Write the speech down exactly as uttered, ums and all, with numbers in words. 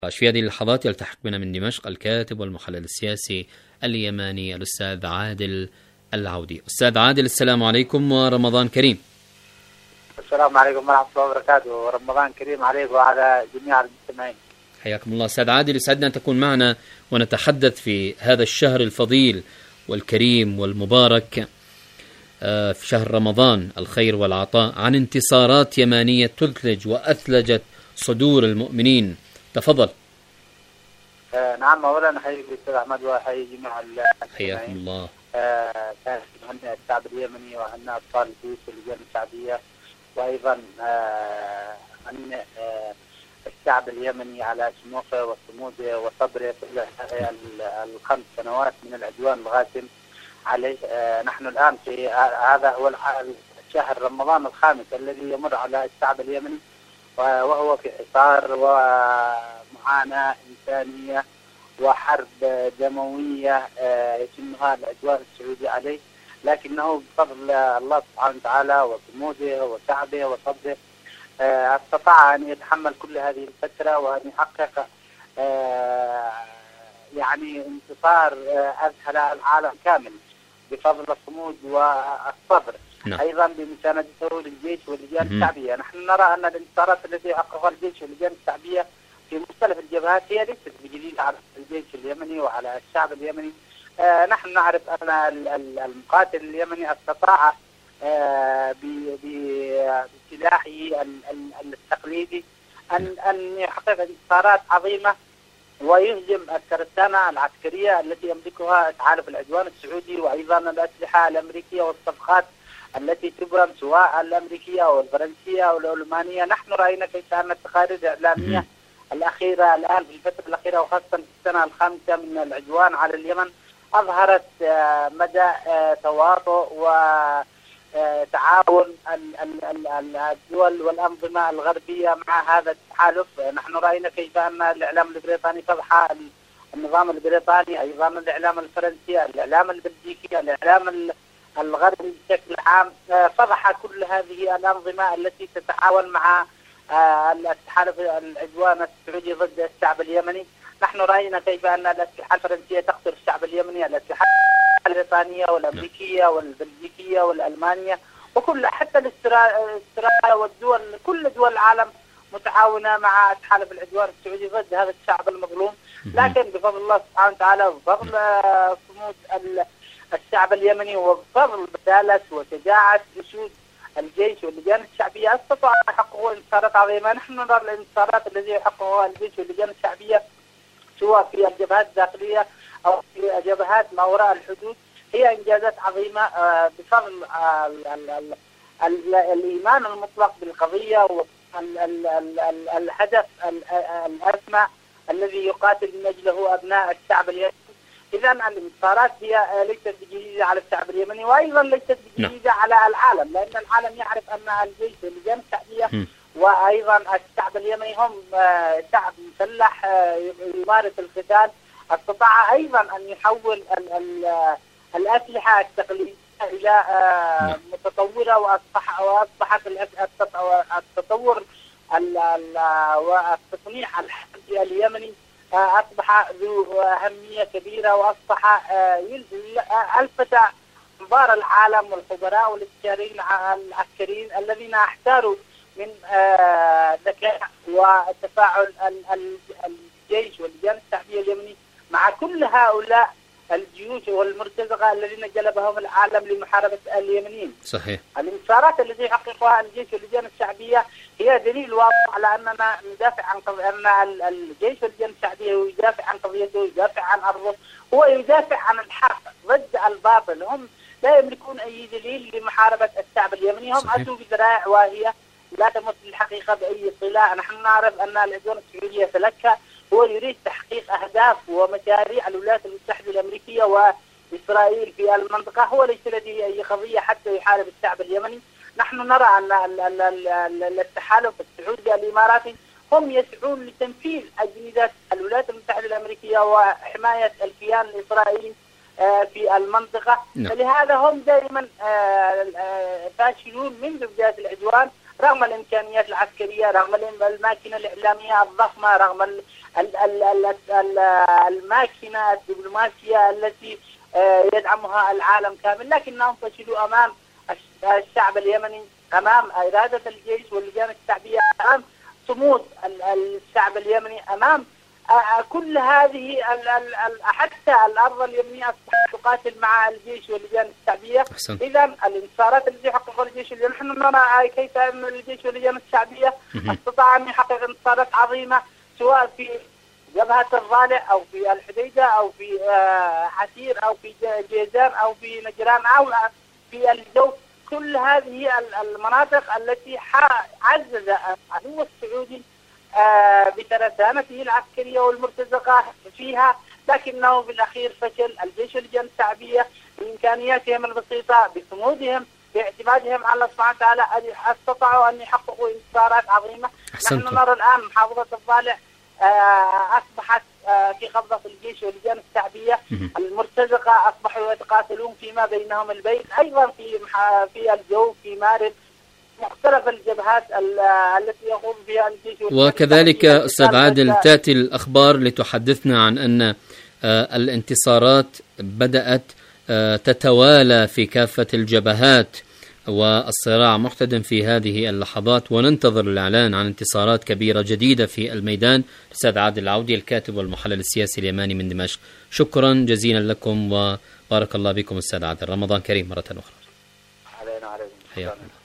في هذه اللحظات يلتحق بنا من دمشق الكاتب والمحلل السياسي اليماني الأستاذ عادل العودي. أستاذ عادل، السلام عليكم ورمضان كريم. السلام عليكم ورحمة الله وبركاته، ورمضان كريم عليك وعلى جميع المستمعين. حياكم الله. أستاذ عادل، يسعدنا أن تكون معنا ونتحدث في هذا الشهر الفضيل والكريم والمبارك، في شهر رمضان الخير والعطاء، عن انتصارات يمانية تثلج وأثلجت صدور المؤمنين. تفضل. آه نعم، أولا أحييك أستاذ أحمد وأحيي جميع المستمعين. حياكم الله. آه كان نهنئ الشعب اليمني وهنئ أبطال الجيوش واللجان الشعبية، وأيضا آه هنئ آه الشعب اليمني على شموخه وصموده وصبره طيلة الخمس سنوات من العدوان الغاشم عليه. آه نحن الآن في آه هذا هو شهر رمضان الخامس الذي يمر على الشعب اليمني، وهو في حصار ومعاناة إنسانية وحرب دموية يتمها العدوان السعودي عليه، لكنه بفضل الله سبحانه وتعالى وصموده وشعبه وصبره استطاع أن يتحمل كل هذه الفترة وأن يحقق يعني انتصار أذهل العالم كامل بفضل الصمود والصبر. نعم. أيضا بمساندته للجيش واللجان الشعبية. نحن نرى أن الانتصارات التي يحققها الجيش واللجان الشعبية في مختلف الجبهات هي ليست بجديدة على الجيش اليمني وعلى الشعب اليمني. آه نحن نعرف أن المقاتل اليمني استطاع آه بسلاحه التقليدي أن أن يحقق انتصارات عظيمة ويهزم الترسانة العسكرية التي يملكها تحالف العدوان السعودي، وأيضا الأسلحة الأمريكية والصفقات التي تبرم سواء الأمريكية والفرنسية والألمانية. نحن رأينا كيف أن التقارير الإعلامية الأخيرة الآن في الفترة الأخيرة وخاصة في السنة الخامسة من العدوان على اليمن أظهرت مدى تواطؤ وتعاون الدول والأنظمة الغربية مع هذا التحالف. نحن رأينا كيف أن الإعلام البريطاني فضح النظام البريطاني، أيضا الإعلام الفرنسي، الإعلام البلجيكي، الإعلام الغربي بشكل عام، فضح كل هذه الأنظمة التي تتعاون مع التحالف العدوان السعودي ضد الشعب اليمني. نحن رأينا كيف أن الأسلحة الفرنسية تقتل الشعب اليمني، الأسلحة البريطانية والأمريكية والبلجيكية والألمانية وكل حتى الاستراليا والدول، كل دول العالم متعاونة مع التحالف العدوان السعودي ضد هذا الشعب المظلوم. لكن بفضل الله سبحانه وتعالى وبفضل صمود الشعب اليمني وبفضل بسالة وشجاعة جيوش الجيش واللجان الشعبية استطاعوا أن يحققوا انتصارات عظيمة. نحن نرى الانتصارات التي يحققها الجيش واللجان الشعبية سواء في الجبهات الداخلية أو في جبهات ما وراء الحدود هي إنجازات عظيمة بفضل الإيمان المطلق بالقضية والهدف الأسمى الذي يقاتل من أجله أبناء الشعب اليمني. إذا الانتصارات هي ليست جديدة على الشعب اليمني وأيضا ليست جديدة على العالم، لأن العالم يعرف أن الجيش واللجان الشعبية وأيضا الشعب اليمني هم شعب مسلح يمارس القتال. استطاع أيضا أن يحول ال ال الأسلحة التقليدية إلى متطورة، وأصبح وأصبحت التطور والتصنيع الحربي اليمني أصبح ذو أهمية كبيرة، وأصبح ألفت أنظار العالم والخبراء والاستشاريين العسكريين الذين احتاروا من ذكاء وتفاعل الجيش واللجان الشعبية اليمني مع كل هؤلاء الجيوش والمرتزقة الذين جلبهم العالم لمحاربة اليمنيين. صحيح. الانتصارات التي يحققها الجيش واللجان الشعبية هي دليل واضح على أننا ندافع عن قضية، أن الجيش واللجان الشعبية يدافع عن قضيته، يدافع عن أرضه، هو يدافع عن الحق ضد الباطل. هم لا يملكون أي دليل لمحاربة الشعب اليمني، هم أتوا بذرائع واهية لا تمس الحقيقة بأي صلة. نحن نعرف أن العدوان السعودي يتلكى، هو يريد تحقيق أهداف ومشاريع الولايات المتحدة الأمريكية وإسرائيل في المنطقة، هو ليس لديه أي قضية حتى يحارب الشعب اليمني. نحن نرى أن التحالف السعودي الإماراتي هم يسعون لتنفيذ أجندة الولايات المتحدة الأمريكية وحماية الكيان الإسرائيلي في المنطقة. فلهذا هم دائما فاشلون منذ بداية العدوان رغم الإمكانيات العسكرية، رغم الماكينة الإعلامية الضخمة، رغم الماكينة الدبلوماسية التي يدعمها العالم كامل، لكنهم فشلوا أمام الشعب اليمني، أمام إرادة الجيش واللجان الشعبية، أمام صمود الشعب اليمني، أمام كل هذه حتى الأرض اليمنية أصبحت تقاتل مع الجيش واللجان الشعبية. إذا الانتصارات التي يحققها الجيش اليمني، نحن نرى كيف أن الجيش واللجان الشعبية استطاع أن يحقق انتصارات عظيمة، سواء في جبهة الضالع أو في الحديدة أو في عسير أو في جيزان أو في نجران أو في الجو. كل هذه المناطق التي عزز العدو السعودي بترسانته العسكرية والمرتزقة فيها، لكنه في الأخير فشل الجيش واللجان الشعبية بإمكانياتهم البسيطة، بصمودهم، باعتمادهم على الله سبحانه وتعالى، استطاعوا أن يحققوا انتصارات عظيمة. نحن نرى الآن محافظة الضالع أصبحت في قبضة الجيش واللجان الشعبية، المرتزقة أصبحوا يتقاتلون فيما بينهم البين، أيضا في في الجو، في مارب، مختلف الجبهات التي يقوم بها الجيش. وكذلك أستاذ عادل تأتي الأخبار لتحدثنا عن أن الانتصارات بدأت تتوالى في كافة الجبهات، والصراع محتدم في هذه اللحظات، وننتظر الإعلان عن انتصارات كبيرة جديدة في الميدان. أستاذ عادل العودي الكاتب والمحلل السياسي اليماني من دمشق، شكرا جزيلا لكم وبارك الله بكم أستاذ عادل. رمضان كريم مرة أخرى. علينا عليكم.